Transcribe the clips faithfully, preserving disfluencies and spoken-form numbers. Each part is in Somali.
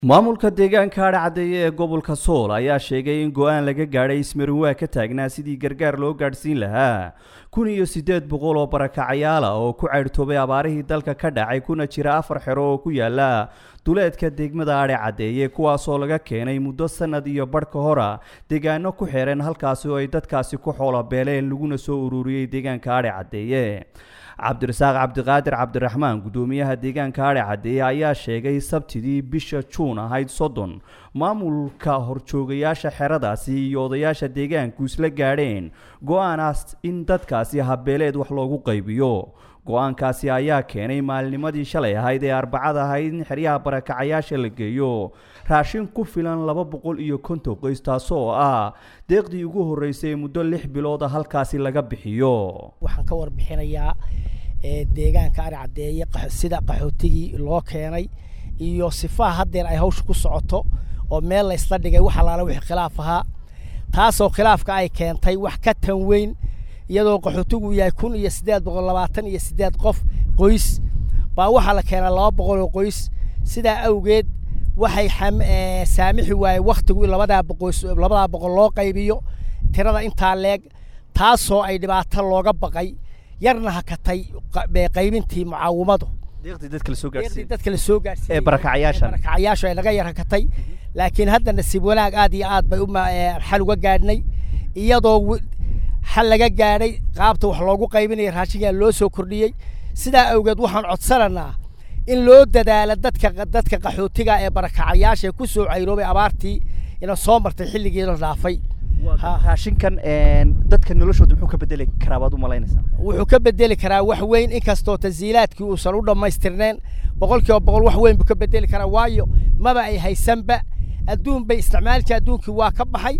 maamulka deegaanka Adhacadeye ee gobolka Sool ayaa sheegay in go'aan laga gaaray ismarinwaa ka taagnaa sidii gargaar loo gaarsiin lahaa kun iyo siddeed boqol oo barakacayaal ah oo ku ceyrtoobay abaarihii dalka ka dhacay kuna jira afar xero oo ku yaala duleedka degmada Adhacadeye kuwaas oo laga keenay muddo sanad iyo badh ka hor deegaano ku xeeran halkaas oo ay dadkaasi ku xoolo beeleen laguna soo ururiyay deegaanka Adhacadeye. cabdirasaaq cabdiqaadir cabdiraxmaan gudoomiyaha deegaanka Adhacadeye ayaa sheegay sabtidii bisha Juun ahayd soddon maamulka horjoogayaasha xeradaasi iyo odayaasha deegaanku isla gaadheen go'aanaas in dadkaasi habeeleed wax loogu qaybiyo. go'aankaasi ayaa keenay maalnimadii shalay ahayd ee arbacada ahayd in xeryaha barakacayaasha la geeyo raashin ku filan laba boqol iyo konton qoys taasoo ah deeqdii ugu horeysay muddo lix bilood halkaasi laga bixiyo. waxaan ka warbixinayaa ee deegaanka Adhacadeye sida qaxootigii loo keenay iyo sifaha hadeer ay hawsha ku socoto oo meel la isla dhigay waxa laala wixii khilaaf ahaa taasoo khilaafka ay keentay wax ka tan weyn iyadoo qaxootigu yahay kun iyo siddeed boqol labaatan iyo siddeed qof qoys baa waxa la keenay laba boqol oo qoys sida awgeed waxay saamixi waayay waqtigu labada boqol labada boqol loo qaybiyo tirada inta leeg taasoo ay dhibaato looga baqay yarna hakatay qaybintii mucaawimadu deeqdii dadka la soo gaarsiiyay dadka la soo gaarsiiyay ee barakacayaasha barakacayaasha ay naga yar hakatay laakiin hadda nasiib wanaag aad iyo aad bay u xal uga gaadhnay iyadoo xal laga gaadhay qaabta wax loogu qaybinayo raashinka loo soo kordhiyay sida awgeed waxaan codsananaa in loo dadaalo dadka dadka qaxootiga ee barakacayaasha ku soo cayroobay abaartii ina soo martay xilligii la dhaafay raashinkan dadka noloshooda muxuu ka bedeli karaa baad u malaynaysaa wuxuu ka bedeli karaa wax weyn inkastoo tansiilaadkii uu san u dhamaystirneen boqolkiiba boqol wax weyn buu ka bedeli karaa waayo maba ay haysanba adduun bay isticmaalka adduunkii waa ka baxay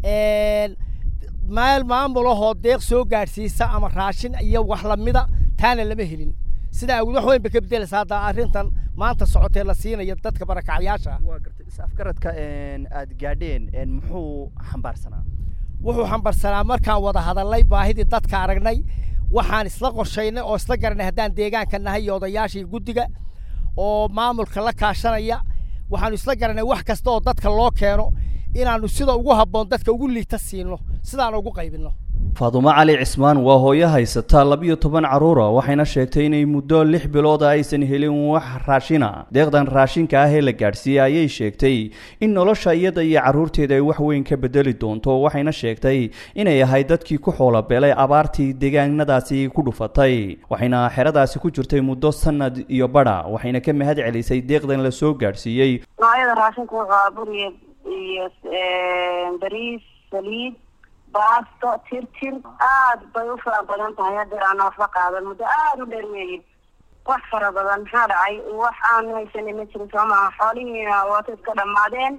maal maamulahoo deeq soo gaarsiisa ama raashin iyo wax lamida taana lama helin sida awgeed wax weyn bay ka bedelaysaa hadda arrintan maanta socotee la siinayo dadka barakacayaasha waa gartay is-afgaradka aad gaadheen muxuu xambaarsanaa wuxuu xambaarsanaa markaan wada hadalnay baahidii dadka aragnay waxaan isla qorshaynay oo isla garanay haddaan deegaanka nahay iyo odayaashii guddiga oo maamulka la kaashanaya waxaanu isla garanay wax kasta oo dadka loo keeno inaanu sida ugu habboon dadka ugu liita siino sidaan ugu qaybino. Faadumo Cali Cismaan waa hooyo haysata laba iyo toban caruur ah waxayna sheegtay inay muddo lix bilood aysan helin wax raashina deeqdan raashinka ah ee la gaarsiiyay ayay sheegtay in nolosha iyada iyo caruurteeda ay wax weyn ka bedeli doonto waxayna sheegtay inay ahay dadkii ku xoolo beelay abaartii deegaanadaasi ku dhufatay waxayna xeradaasi ku jirtay muddo sanad iyo badha waxayna ka mahad celisay deeqdan la soo gaarsiiyay. noocyada raashinka waa bariye iyo bariis saliid baasto tirtir aad bay u fara badan tahay hadeer aan waxba qaadan muddo aad u dheer weeye wax fara badan maxaa dhacay wax aan haysanay ma jirin soo maaha xoolihiina waata iska dhammaadeen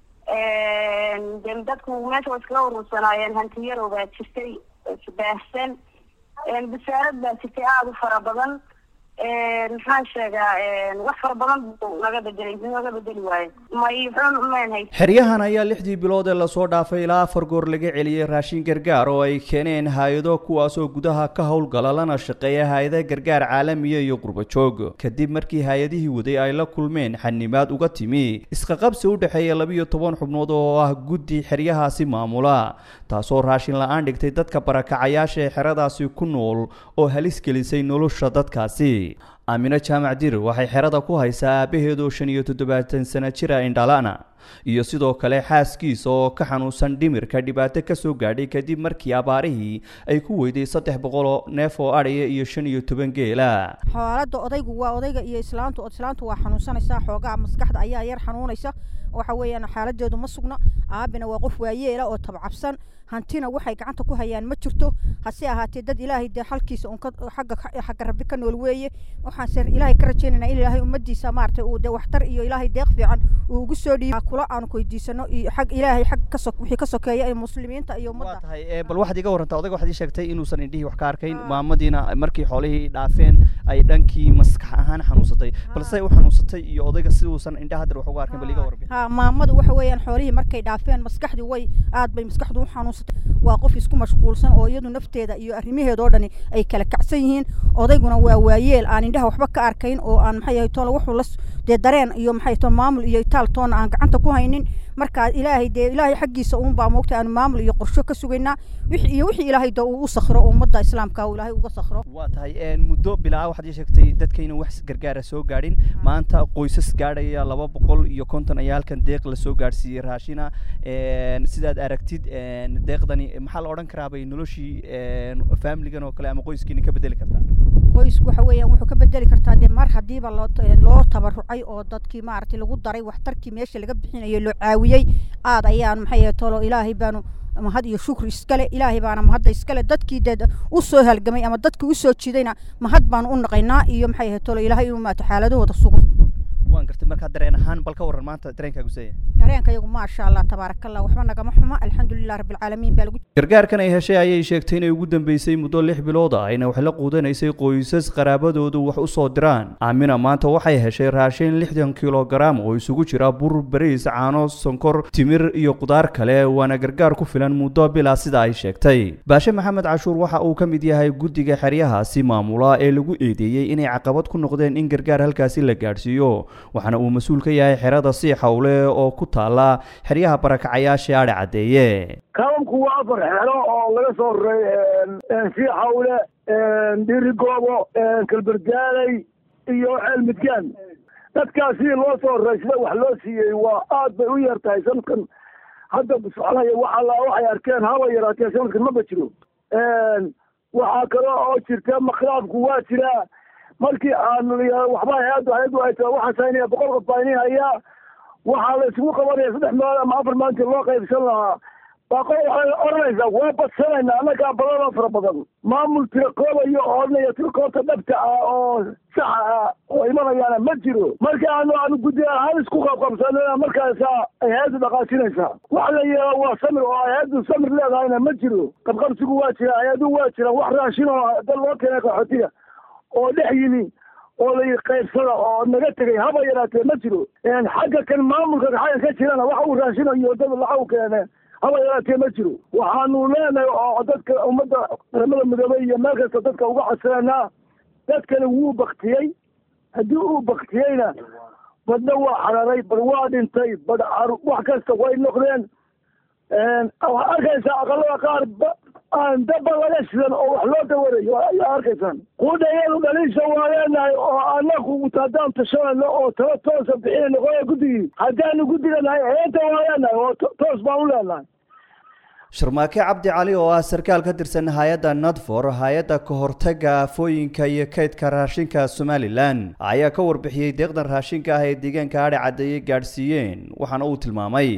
den dadku meesha waa iskaga urursanaayeen hantiyarow baa jirtay isbaahsan basaarad baa jirtay aad u fara badan maxaan sheegaa wax fara badan naga bedelay naga bedeli waaye may xun hay xeryahan ayaa lixdii bilood ee la soo dhaafay ilaa afar goor laga celiyay raashin gargaar oo ay keeneen hay'ado kuwaas oo gudaha ka howlgala lana shaqeeya hay'adaha gargaar caalamiga iyo qurba joog kadib markii hay'adihii waday ay la kulmeen xanimaad uga timi isqa qabsi u dhaxeeya laba iyo toban xubnood oo ah guddi xeryahaasi maamula taasoo raashin la'aan dhigtay dadka barakacayaasha ee xeradaasi ku nool oo halis gelisay nolosha dadkaasi. Amina Jaamac Dir waxay xerada ku haysaa aabaheedu shan iyo toddobaatan sano jir ah indhalana iyo sidoo kale xaaskiisa oo ka xanuunsan dhimirka dhibaato ka soo gaadhay kadib markii abaarihii ay ku weyday saddex boqol oo neef oo adhiya iyo shan iyo toban geela. xaaladda odaygu waa odayga iyo islaantu islaantu waa xanuunsanaysaa xoogaa maskaxda ayaa yar xanuunaysa waxa weeyaan xaaladeedu ma sugna aabina waa qof waayeela oo tabcabsan hantina waxay gacanta ku hayaan ma jirto hase ahaatee dad ilaahay de halkiisa un xagga xagga rabbi ka nool weeye waxaan sir ilaahay ka rajaynaynaa in ilaahay ummadiisa maartay uu de waxtar iyo ilaahay deeq fiican uu ugu soo dhiibay kula aan ku weydiisano iyo xag ilaahay xag ka soo wixii ka sokeeya ee muslimiinta iyo ummadda waa tahay bal waxaad iga warrantaa odayga waxaad ii sheegtay inuusan indhihii wax ka arkayn maamadiina markii xoolihii dhaafeen ay dhankii maskax ahaan xanuunsatay balse u xanuunsatay iyo odayga siduusan indhaha hadda wax uga arkayn bal iga warbi ha maamadu waxa weeyaan xoolihii markay dhaafeen maskaxdu way aad bay maskaxdu u xanuunsatay waa qof isku mashquulsan oo iyadu nafteeda iyo arrimaheeda oo dhani ay kala kacsan yihiin odayguna waa waayeel aan indhaha waxba ka arkayn oo aan maxay ahayd toona wuxuu la dee dareen iyo maxay toona maamul iyo itaal toona aan gacanta ku haynin marka ilaahay dee ilaahay xaggiisa uun baa moogtay aan maamul iyo qorsho ka sugaynaa wixii iyo wixii ilaahay da uu u sakhro ummadda islaamka uu ilaahay uga sakhro waa tahay muddo bilaa waxaad sheegtay dadkayna wax gargaar soo gaadhin maanta qoysas gaadhaya laba boqol iyo konton ayaa halkan deeq la soo gaarsiiyay raashina sidaad aragtid deeqdani maxaa la odhan karaa bay noloshii familigan oo kale ama qoyskiina ka bedeli kartaa qoysku waxa weeyaan wuxuu ka bedeli kartaa de mar hadiiba loo loo tabarucay oo dadkii maaragtay lagu daray waxtarkii meesha laga bixinayo loo caawiyay aad ayaan maxay ahayd tolo ilaahay baanu mahad iyo shukri iskale ilaahay baana mahadda iskale dadkii dad u soo halgamay ama dadkii u soo jiidayna mahad baanu u naqaynaa iyo maxay ahayd tolo ilaahay inuu maata xaaladahooda sugo waan gartay marka dareen ahaan bal ka waran maanta dareenkaagu seeya dareenka iyagu ma sha Allah tabarakallah waxba nagama xuma alxamdulillah rabbil caalamiin baa lagu gargaarkan ay heshay ayay sheegtay inay ugu dambeysay muddo lix bilood ah ayna wax la quudanaysay qoysas qaraabadoodu wax u soo diraan aamina maanta waxay heshay raashin lixdan kilogram oo isugu jira bur bariis caano sonkor timir iyo qudaar kale waana gargaar ku filan muddo bilaa sida ay sheegtay baashe maxamed cashuur waxa uu ka mid yahay guddiga xeryahaasi maamula ee lagu eedeeyay inay caqabad ku noqdeen in gargaar halkaasi la gaarsiiyo waxaana uu mas'uul ka yahay xerada si xawle oo ku taala xeryaha barakacayaasha Aare Cadeeye kaamku waa afar xero oo laga soo reeyay si xawle dirigoobo kalbardaalay iyo cilmidkan dadkaasi loo soo reeyay wax loo siiyay waa aad bay u yartahay sanadkan hadda soconaya waxa la waxay arkeen haba yaraatay sanadkan ma bajiro waxa kale oo jirta maqlaabku waa jira markii aan waxba hay'adu hay'adu ay tahay waxa saynaya boqol qof baynaya waxa la isugu qabanaya saddex maalin ama afar maalin loo qaybsan lahaa baqo waxay oranaysaa waa badsanayna anaga badan fara badan maamul tiraqoobayo oo odhanaya tiraqoobta dhabta ah oo sax ah oo imanayana ma jiro marka aanu aanu guddi ahaan isku qabqabsanayna markaas ay hay'adu dhaqaajinaysaa waxa la yiraahdo waa samir oo hay'adu samir leedahayna ma jiro qabqabsigu waa jira hay'adu waa jira wax raashin oo dal loo keenay qaxootiga oo dhex yimi oo la qaybsada oo naga tagay haba yaraatee ma jiro xagga kan maamulka xagga ka jirana waxa uu raashinayo dad lacag keenay haba yaraatee ma jiro waxaanu leenahay oo dadka ummadda qaramada midoobay iyo meel kasta dadka uga codsanaa dadkani wuu baktiyey haddii uu baktiyeyna badna waa xararay bal waa dhintay bad wax kasta way noqdeen waxaa arkaysaa aqalada qaar aan daba laga shidan oo wax loo dawarayo ayaa arkaysaan qudayadu dhaliisha waa leenahay oo anagu haddaan tashanayno oo talo toosa bixinayno qoya guddigii haddaanu guddiga nahay heenta waa leenahay oo toos baan u leenahay sharmaake cabdi cali oo ah sarkaal ka tirsan hay'adda nadfor hay'adda ka hortagga aafooyinka iyo kaydka raashinka Somaliland ayaa ka warbixiyay deeqdan raashinka ah ee deegaanka Aare Cadeeye gaarsiiyeen waxaana uu tilmaamay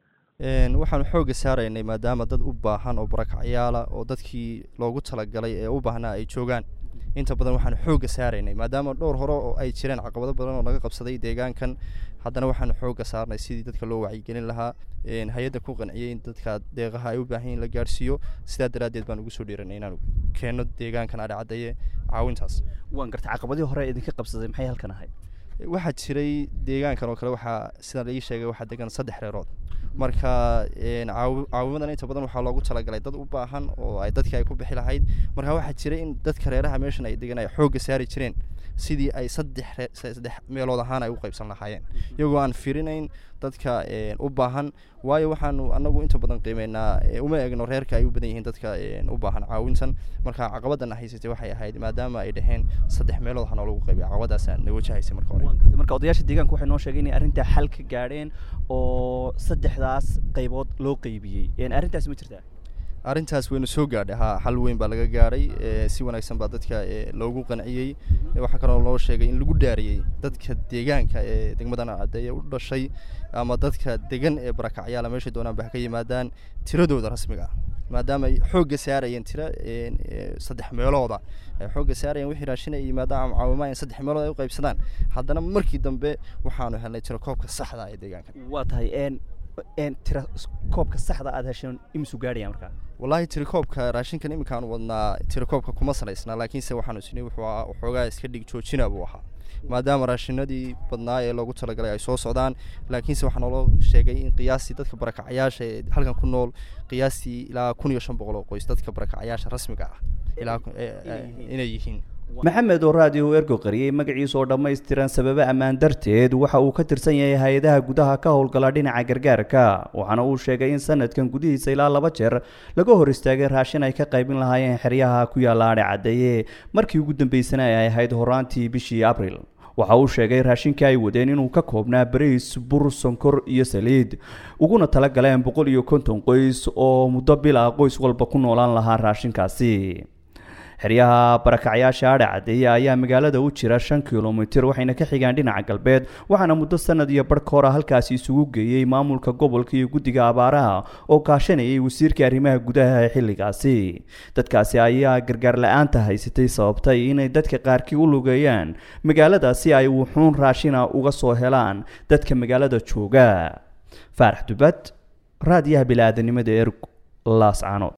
waxaan xooga saaraynay maadaama dad u baahan oo barakacyaala oo dadkii loogu talagalay ee u baahnaa ay joogaan inta badan waxaan xooga saaraynay maadaama dhowr hore oo ay jireen caqabado badan oo naga qabsaday deegaankan haddana waxaan xooga saarnay sidii dadka loo wacyigelin lahaa hay'adda ku qanciyay in dadka deeqaha ay u baahan yihiin la gaarsiiyo sidaa daraadeed baan ugu soo dhiiranay inaan keeno deegaankan Aare Cadeeye caawintaas waan gartay caqabadii hore idinka qabsaday maxay halkan ahayd waxaa jiray deegaankan oo kale waxaa sida la ii sheegay waxaa degan saddex reerood marka caawimadan inta badan waxaa loogu talagalay dad u baahan oo ay dadkii ay ku bixi lahayd marka waxaa jiray in dadka reeraha meeshan ay degan ay xooga saari jireen sidii ay saddex saddex meelood ahaan ay u qaybsan lahaayeen iyagoo aan firinayn dadka u baahan waayo waxaanu anagu inta badan qiimeynaa uma eegno reerka ay u badan yihiin dadka u baahan caawintan marka caqabadan haysatay waxay ahayd maadaama ay dhaheen saddex meelood ahaan lagu qaybiyo caqabadaas aan wajahaysay marka hore marka odayaasha deegaanka waxay noo sheegeen in arrinta xal ka gaadheen oo saddexdaas qaybood loo qaybiyay arrintaas ma jirtaa arrintaas waynu soo gaadhay ha xal weyn baa laga gaaray si wanaagsan baa dadka loogu qanciyay waxa kale oo loo sheegay in lagu dhaariyay dadka deegaanka ee degmada Aare Cadeeye u dhashay ama dadka degan ee barakacyaala meesha doonaan ba ka yimaadaan tiradooda rasmiga ah maadaama ay xooga saarayeen tira saddex meelooda ay xooga saarayeen wixii raashin ay yimaadaan ama caawimaayeen saddex meelood ay u qaybsadaan haddana markii dambe waxaanu helnay tira koobka saxda ah ee deegaanka waa tahay een een tira koobka saxda aad heshaan imisu gaadhaya markaa wallahi tira koobka raashinkan iminkaan wadnaa tira koobka kuma salaysna laakiinse waxaanu sinay wuxuu waxoogaa iska dhig joojina buu ahaa maadaama raashinadii badnaa ee loogu talagalay ay soo socdaan laakiinse waxaa naloo sheegay in qiyaastii dadka barakacayaasha ee halkan ku nool qiyaastii ilaa kun iyo shan boqol oo qoys dadka barakacayaasha rasmiga ah ilaa inay yihiin maxamed oo raadiyo ergo qariyay magaciisa oo dhammaystiran sababo ammaan darteed waxa uu ka tirsan yahay hay-adaha gudaha ka howlgala dhinaca gargaarka waxaana uu sheegay in sanadkan gudihiisa ilaa laba jeer laga hor istaagay raashin ay ka qaybin lahaayeen xeryaha ku yaalla adhe caddeeye markii ugu dambeysana ay ahayd horaantii bishii abril waxa uu sheegay raashinka ay wadeen inuu ka koobnaa bariis bur sonkor iyo saliid uguna tala galeen boqol iyo konton qoys oo muddo bil ah qoys walba ku noolaan lahaa raashinkaasi xeryaha barakacyaasha adhe caddeeye ayaa magaalada u jira shan kilomitir waxayna ka xigaan dhinaca galbeed waxaana muddo sanad iyo barh ka hor halkaasi isugu geeyey maamulka gobolka iyo guddiga abaaraha oo kaashanayay wasiirka arrimaha gudaha ee xilligaasi dadkaasi ayaa gargaar la-aanta haysatay sababtay inay dadka qaarkii u lugeeyaan magaalada si ay wuxuun raashina uga soo helaan dadka magaalada jooga faarax dubad raadiyaha bili-aadanimada erg laascaanood